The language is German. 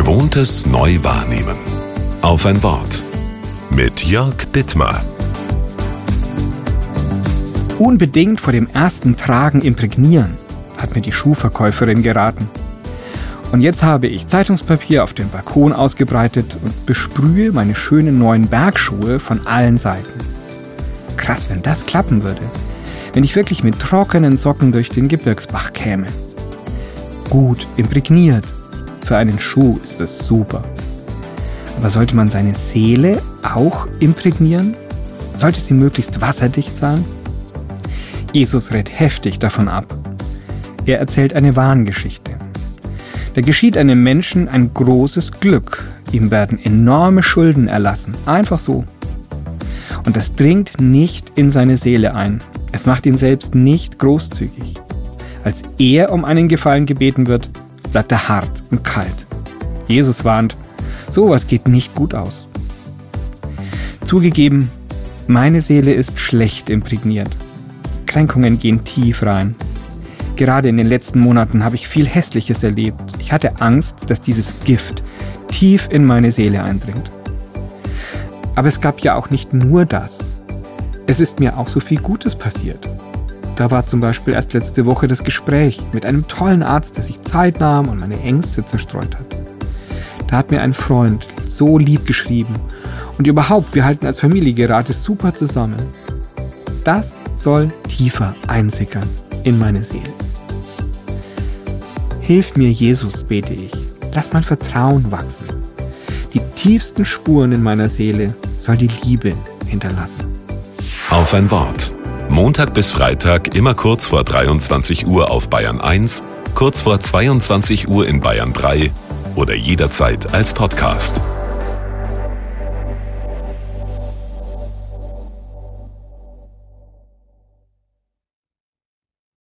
Gewohntes neu wahrnehmen. Auf ein Wort. Mit Jörg Dittmar. Unbedingt vor dem ersten Tragen imprägnieren, hat mir die Schuhverkäuferin geraten. Und jetzt habe ich Zeitungspapier auf dem Balkon ausgebreitet und besprühe meine schönen neuen Bergschuhe von allen Seiten. Krass, wenn das klappen würde. Wenn ich wirklich mit trockenen Socken durch den Gebirgsbach käme. Gut imprägniert. Für einen Schuh ist das super. Aber sollte man seine Seele auch imprägnieren? Sollte sie möglichst wasserdicht sein? Jesus rät heftig davon ab. Er erzählt eine Wahngeschichte. Da geschieht einem Menschen ein großes Glück. Ihm werden enorme Schulden erlassen. Einfach so. Und das dringt nicht in seine Seele ein. Es macht ihn selbst nicht großzügig. Als er um einen Gefallen gebeten wird, bleibt er hart und kalt. Jesus warnt, sowas geht nicht gut aus. Zugegeben, meine Seele ist schlecht imprägniert. Kränkungen gehen tief rein. Gerade in den letzten Monaten habe ich viel Hässliches erlebt. Ich hatte Angst, dass dieses Gift tief in meine Seele eindringt. Aber es gab ja auch nicht nur das. Es ist mir auch so viel Gutes passiert. Da war zum Beispiel erst letzte Woche das Gespräch mit einem tollen Arzt, der sich Zeit nahm und meine Ängste zerstreut hat. Da hat mir ein Freund so lieb geschrieben. Und überhaupt, wir halten als Familie gerade super zusammen. Das soll tiefer einsickern in meine Seele. Hilf mir, Jesus, bete ich. Lass mein Vertrauen wachsen. Die tiefsten Spuren in meiner Seele soll die Liebe hinterlassen. Auf ein Wort. Montag bis Freitag immer kurz vor 23 Uhr auf Bayern 1, kurz vor 22 Uhr in Bayern 3 oder jederzeit als Podcast.